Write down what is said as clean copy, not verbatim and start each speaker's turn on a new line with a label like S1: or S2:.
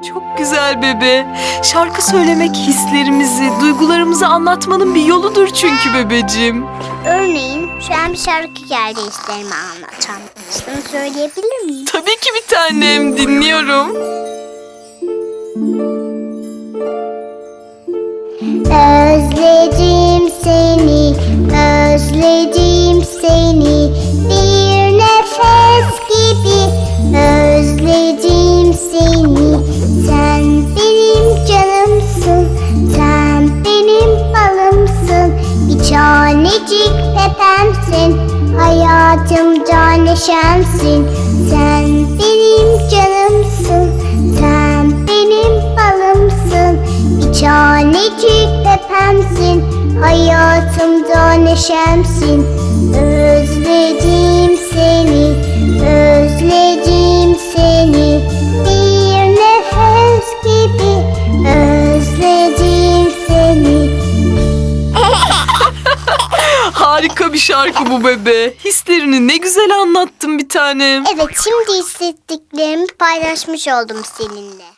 S1: Çok güzel bebe. Şarkı söylemek hislerimizi, duygularımızı anlatmanın bir yoludur çünkü bebeciğim.
S2: Örneğin şu an bir şarkı geldi hislerimi anlatan. Sana söyleyebilir miyim?
S1: Tabii ki bir tanem, dinliyorum.
S2: Özledim seni, özledim seni, bir nefes gibi özledim seni. Sen benim canımsın, sen benim balımsın, bir tanecik pepemsin, hayatımda neşemsin. Sen benim canımsın, sen benim balımsın, bir tanecik pepemsin, hayatımda neşemsin. Özledim seni, özledim seni, bir nefes gibi özledim seni.
S1: Harika bir şarkı bu bebe. Hislerini ne güzel anlattın bir tanem.
S2: Evet, şimdi hissettiklerimi paylaşmış oldum seninle.